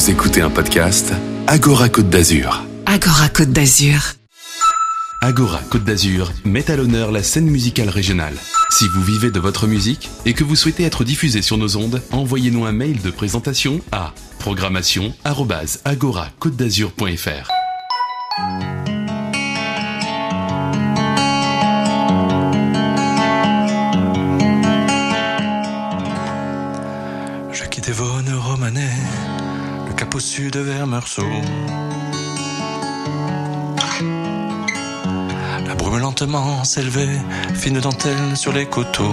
Vous écoutez un podcast Agora Côte d'Azur. Agora Côte d'Azur. Agora Côte d'Azur met à l'honneur la scène musicale régionale. Si vous vivez de votre musique et que vous souhaitez être diffusé sur nos ondes, envoyez-nous un mail de présentation à programmation@agora-côte-d'azur.fr. Je quittais Vaune Romanais, le cap au sud vers Meursault. La brume lentement s'élevait, fine dentelle sur les coteaux.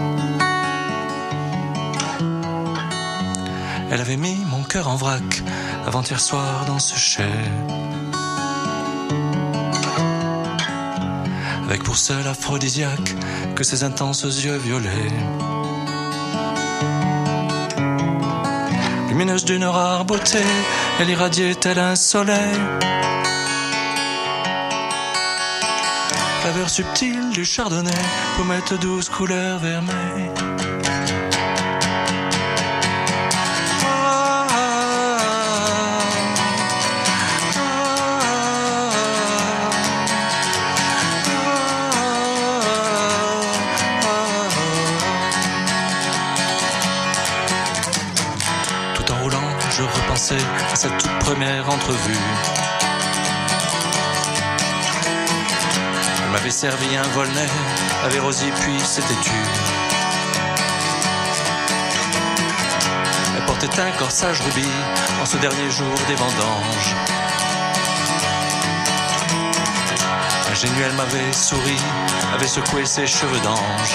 Elle avait mis mon cœur en vrac avant-hier soir dans ce chai, avec pour seul aphrodisiaque que ses intenses yeux violets. Lumineuse d'une rare beauté, elle irradiait tel un soleil. Faveur subtile du chardonnay, pommette douce couleur vermeille. Tout en roulant, je repensais à cette toute première entrevue. Elle m'avait servi un Volnay, avait rosé puis s'était tue. Elle portait un corsage rubis en ce dernier jour des vendanges. Ingénue, elle m'avait souri, avait secoué ses cheveux d'ange.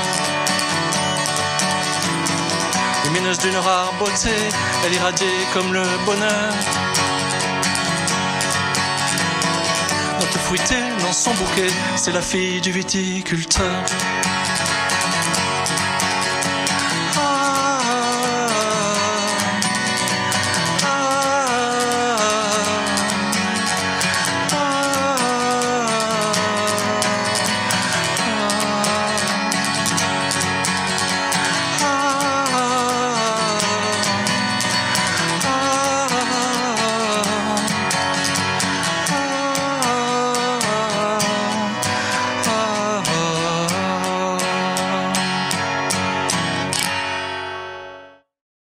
Lumineuse d'une rare beauté, elle irradiait comme le bonheur. Note fruitée dans son bouquet, c'est la fille du viticulteur.